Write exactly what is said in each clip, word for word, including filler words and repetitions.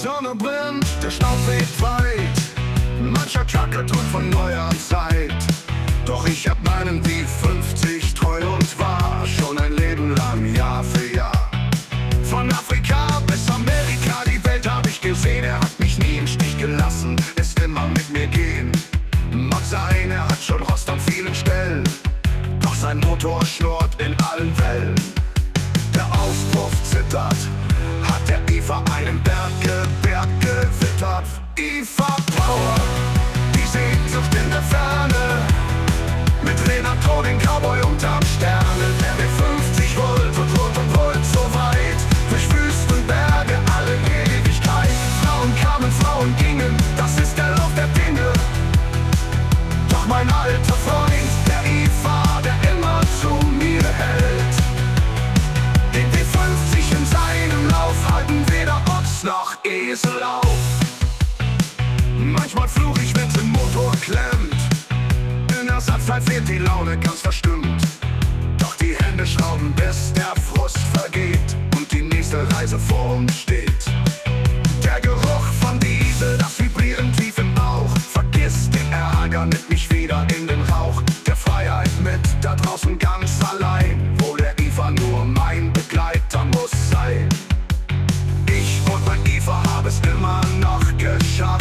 Sonne brennt, der Staub weht weit, mancher Trucker tut von neuer Zeit. Doch ich hab meinen W fünfzig treu und wahr, schon ein Leben lang, Jahr für Jahr. Von Afrika bis Amerika, die Welt hab ich gesehen. Er hat mich nie im Stich gelassen, ist immer mit mir gehen. Mag sein, er hat schon Rost an vielen Stellen, doch sein Motor schnurrt in allen Wellen. Der Auspuff zittert, hat der I F A einen Berggeberg gewittert. I F A Power, die Sehnsucht in der Ferne, mit Renato, den Cowboy unterm Sterne. Der W fünfzig rollt und rollt und rollt so weit, durch Wüstenberge alle Ewigkeit. Frauen kamen, Frauen gingen, das ist der Lauf der Dinge. Doch mein alter Freund, der I F A, der immer zu mir hält, den W fünfzig in seinem Lauf halten weder Ochs noch Esel auf. Manchmal fluch ich, wenn's im Motor klemmt, in Ersatzteil fehlt die Laune ganz verstimmt. Doch die Hände schrauben, bis der Frust vergeht und die nächste Reise vor uns steht. Der Geruch von Diesel, das Vibrieren tief im Bauch, vergisst den Ärger, nimmt mich wieder in den Rauch der Freiheit mit, da draußen ganz allein, wo der I F A nur mein Begleiter muss sein. Ich und mein I F A haben es immer noch geschafft.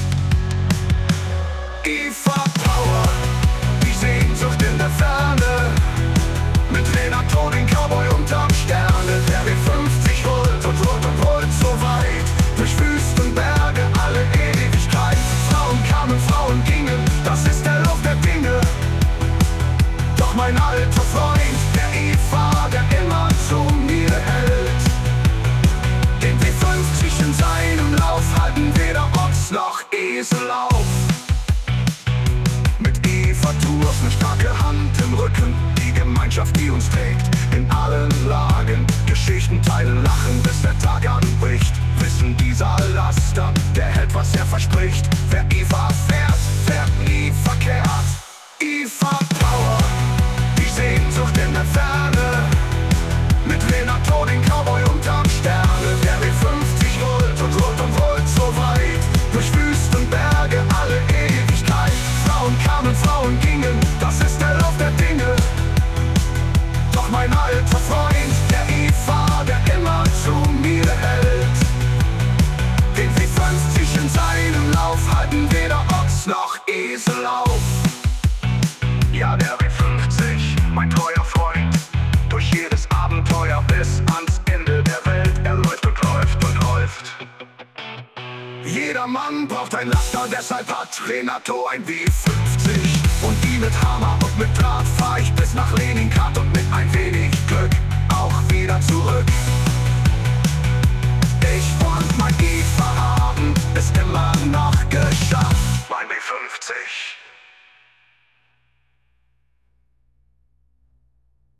I F A Power, die Sehnsucht in der Ferne, mit Renato, den Cowboy unterm Sterne. Der W fünfzig rollt und rollt und rollt so weit, durch Wüstenberge alle Ewigkeit. Frauen kamen, Frauen gingen, das ist der Lauf der Dinge. Doch mein alter Freund, der I F A, der immer zu mir hält, den W fünfzig in seinem Lauf halten weder Ochs noch Esel auf. Mit I F A-Tours ne starke Hand im Rücken, die Gemeinschaft, die uns trägt in allen Lagen. Geschichten teilen, lachen, bis der Tag anbricht. Wissen, dieser Laster, der hält, was er verspricht. Wer I F A fährt, fährt nie verkehrt. I F A Power, die Sehnsucht in der Ferne, mit Renato, den Cowboy unterm Sterne. Der W fünfzig rollt und rollt und rollt so weit, durch Wüstenberge alle Ewigkeit. Frauen kamen, Frauen gingen, das ist der Lauf der Dinge. Doch mein alter Freund, der I F A, der immer zu mir hält, den W fünfzig in seinem Lauf halten weder Ochs noch Esel auf. Ja, der W fünfzig, mein treuer Freund, durch jedes Abenteuer bis ans Ende der Welt. Er läuft und läuft und läuft. Jeder Mann braucht ein Laster, deshalb hat Renato ein W fünfzig. Und die mit Hammer und mit Draht fahr ich bis nach Leningrad und mit ein wenig Glück auch wieder zurück. Ich und mein I F A haben es immer noch geschafft. Mein W fünfzig.